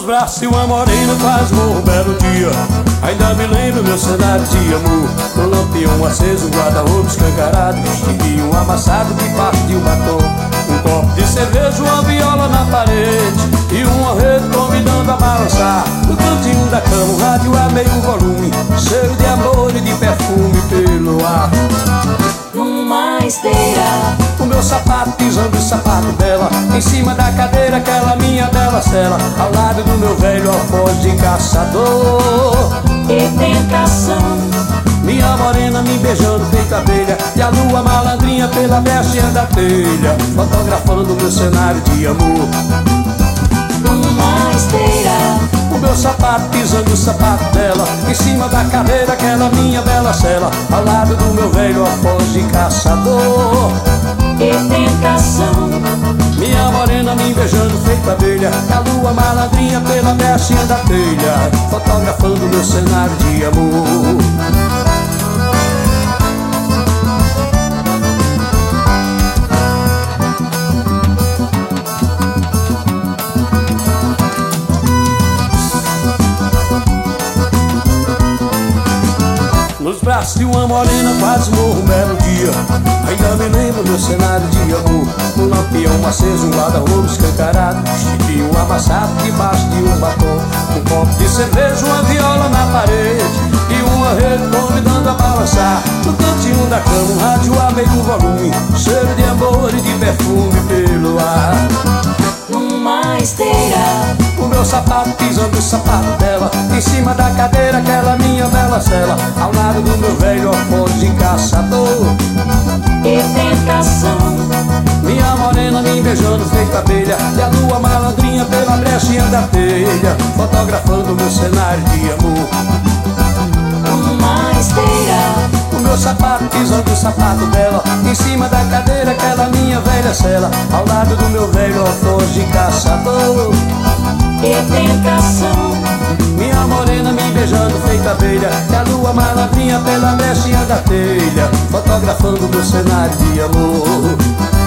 braços e uma morena faz um belo dia. Ainda me lembro meu cenário de amor, com lampião aceso, um guarda-roupa escancarado, vestidinho amassado de parte de um batom, um copo de cerveja, uma viola na parede e uma rede convidando a balançar. No cantinho da cama um rádio a meio volume, cheiro de amor e de perfume pelo ar. Numa esteira, o meu sapato pisando o sapato dela, em cima da cadeira aquela minha bela cela, ao lado do meu velho alfoz de caçador. e tentação, Minha morena me beijando feita abelha, e a lua malandrinha pela brechinha da telha, fotografando meu cenário de amor. numa esteira, O meu sapato pisando o sapato dela, em cima da cadeira aquela minha bela cela, ao lado do meu velho alfoz de caçador. e tentação, Minha morena me beijando feita abelha, e a lua malandrinha pela brechinha da telha, fotografando meu cenário de amor. Nos braços de uma morena quase morro um belo dia. Ainda me lembro meu cenário de amor, um lampião aceso, um guarda-roupa escancarado, vestidinho amassado debaixo de um batom, um copo de cerveja, uma viola na parede e uma rede convidando a balançar. No cantinho da cama um rádio a meio volume, cheiro de amor e de perfume pelo ar. numa esteira, O meu sapato pisando o sapato dela, em cima da cadeira aquela minha bela cela, ao lado do meu velho alfoz de caçador. e tentação, Minha morena me beijando feita abelha, e a lua malandrinha pela brechinha da telha, fotografando meu cenário de amor. numa esteira, O meu sapato pisando o sapato dela, em cima da cadeira aquela minha velha cela, ao lado do meu velho alfoz de caçador. e tentação, Minha morena me beijando feita abelha, e a lua malandrinha pela brechinha da telha, fotografando meu cenário de amor.